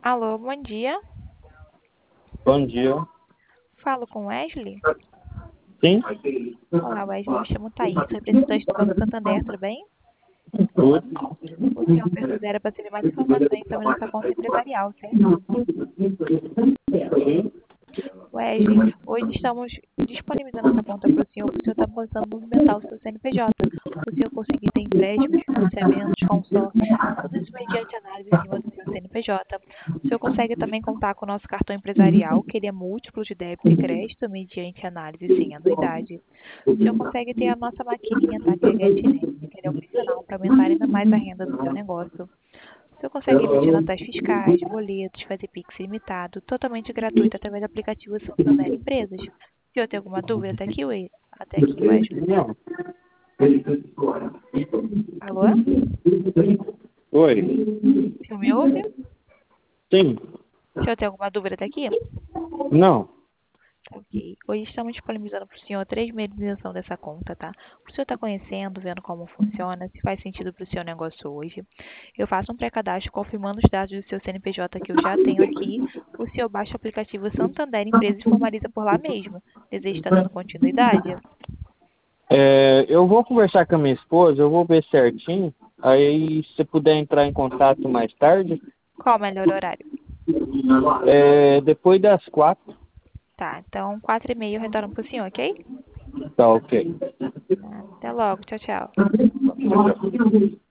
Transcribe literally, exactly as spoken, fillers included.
Alô, bom dia. Bom dia. Falo com Wesley? Sim? Olá, Wesley. Me chamo Thaís, sou representante do Banco Santander, tudo bem? Tudo. O senhor considera para ter mais informações sobre nossa conta empresarial, certo? Wesley, hoje estamos disponibilizando nossa conta para o senhor, para o senhor estar começando a movimentar o seu C N P J. O senhor conseguir ter empréstimos, financiamentos, consórcios, tudo isso mediante análise em cima do seu C N P J. O senhor consegue também contar com o nosso cartão empresarial, que ele é múltiplo de débito e crédito, mediante análise sem anuidade. O senhor consegue ter a nossa maquininha, tá? Que é a GetNet, que ele é opcional para aumentar ainda mais a renda do seu negócio. O senhor consegue emitir notas fiscais, boletos, fazer Pix ilimitado, totalmente gratuito através do aplicativo Santander Empresas. O senhor tem alguma dúvida até aqui, Wes- até aqui, Wesley? Não. Alô? Oi. O senhor me ouve? Sim. O senhor tem alguma dúvida até aqui? Não. Ok. Hoje estamos disponibilizando para o senhor três meses de isenção dessa conta, tá? O senhor está conhecendo, vendo como funciona, se faz sentido para o seu negócio hoje. Eu faço um pré-cadastro confirmando os dados do seu C N P J que eu já tenho aqui. O senhor baixa o aplicativo Santander Empresas e formaliza por lá mesmo. Deseja estar dando continuidade? É, eu vou conversar com a minha esposa, eu vou ver certinho. Aí, se você puder entrar em contato mais tarde, Qual o melhor horário? é, depois das quatro, Tá, então quatro e meia eu retorno para o senhor, ok? tá ok. Até logo, tchau, tchau.